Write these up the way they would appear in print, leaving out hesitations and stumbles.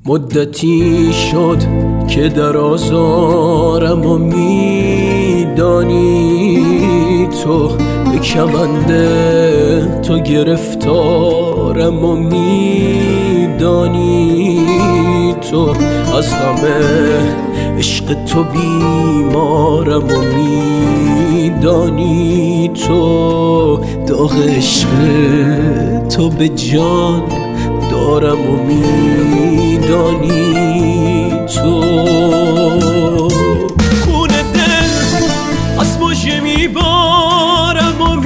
مدتی شد که در آزارم و میدانی تو، به کمند تو گرفتارم و میدانی تو، از همه عشق تو بیمارم و میدانی تو، داغ عشق تو به جان دارم و میدانی تو. خون دل از مژه میبارم و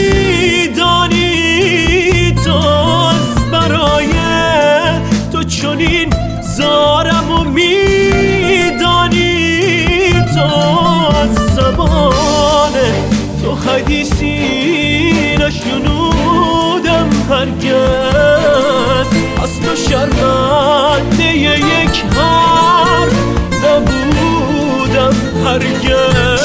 میدانی تو، از برای تو چنین زارم و میدانی تو، از زبان تو حدیثی نشنودم هرگز، از تو شرمنده یک حرف نبودم هرگز.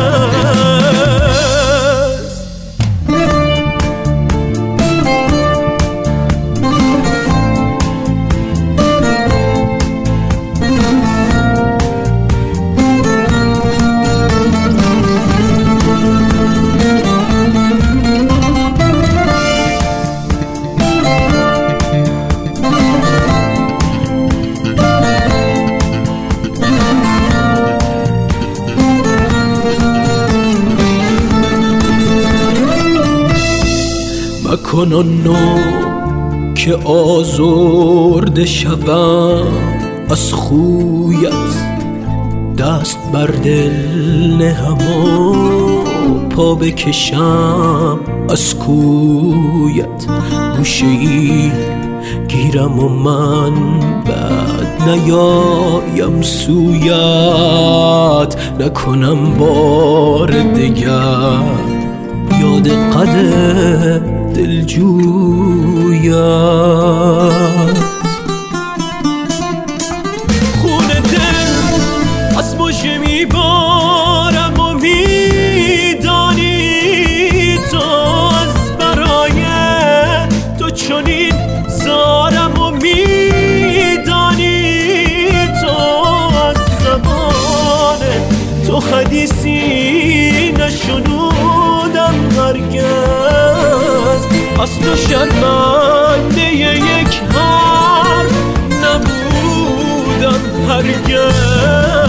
مکنانو که آزرده شوم از خویت، دست بر دل نهم و پا بکشم از کویت، گوشه ای گیرم و من بعد نیایم سویت، نکنم بار دگر یاد قدر دلجویت. خون دل از مژه میبارم و میدانی تو، از برای تو چنین زارم و میدانی تو، از زبان تو حدیثی نشنودم هرگز، از تو شرمنده یک حرف نبودم هرگز.